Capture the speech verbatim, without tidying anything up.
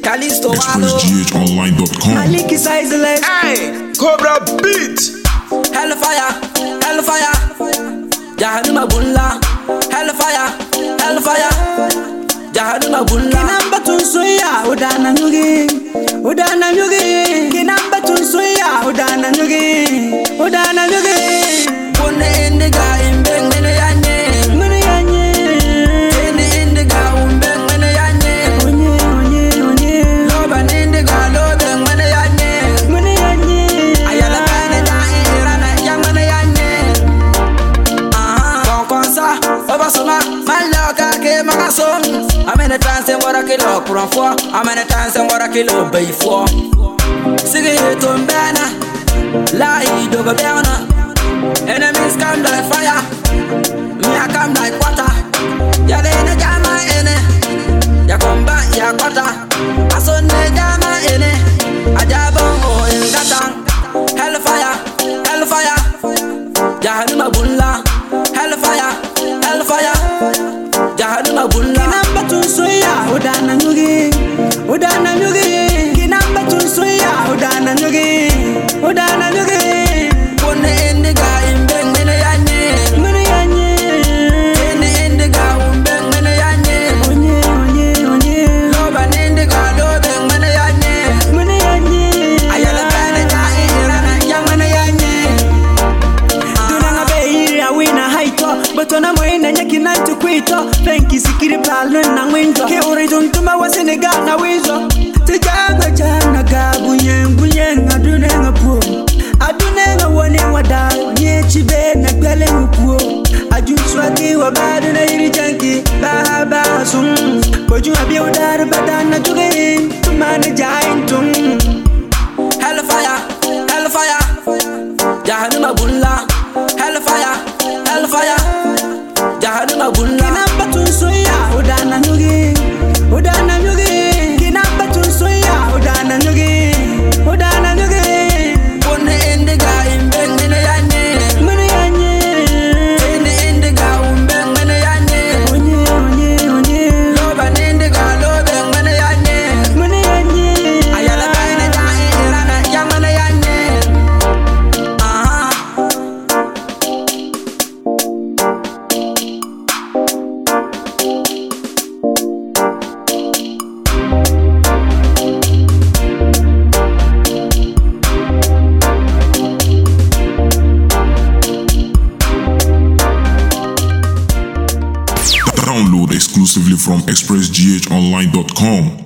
Calisto express g h online dot com. Maliki Sizeless. Hey, Cobra Beat. Hellfire, Hellfire. Jahannama bulla. Hellfire, Hellfire. Jahannama bulla. Kinamba tunsuya udana nyugi. Udana nyugi. Kinamba tunsuya udana nyugi. Udana nyugi. Bone indiga imbeng mene yanye. Mene yanye. Tene indiga umbeng mene yanye. Onye, onye, onye. Loba nindiga lobe mene yanye. Mene yanye. Ayala bane da irana yang mene yanye. Ah, konkonsa. Oba sona. Maloka ke makasom. Amene tanse mbora kilo kuranfo. Amene tanse mbora kilo beifo. Sige yeto mbana. La idoga beana. Enemies come like fire. Me I come like water. Ya le ne jama ene. Ya komba ya kwata. Aso ne jama ene. Ajabon o ingata. Hellfire, Hellfire. Jahannama bulla. Hellfire, Hellfire. Jahannama bulla. Kinamba tunsuya udana nyugi. Udana nyugi. Kinamba tunsuya udana nyugi. Udana nyugi. Bone indiga imbeng mene yanye. Mene yanye. Tene indiga umbeng mene yanye. Onye, onye, onye. Loba nindiga lobe mene yanye. Mene yanye. Ayala bane da irana yang mene yanye. Dunanga be iri awina haito. Botona moina nyaki nantu kwito. Penki sikiri palo na winzo. Ke uri tuntuma wa Senegal na winzo. Tijanga janga gabu yengu yenga dunanga po. Adunenga wone wada nyechi be na gwele ngupuo. Ajuswagi wa badu na iri janki ba ba sum. Boju abi udar badana juge tumane jain tum. Hellfire, Hellfire. Jahannama bulla. Hellfire, Hellfire. Jahannama bulla. Kinamba tunsuya udana nyugi. Udana nyugi. Kinamba tunsuya udana nyugi. Udana nyugi. Bone indiga imbeng mene yanye. Mene yanye. Tene indiga umbeng mene yanye. Onye, onye, onye. Loba nindiga lobe mene yanye. Mene yanye. Ayala bane da irana yang mene yanye. Aha. Download exclusively from express g h online dot com.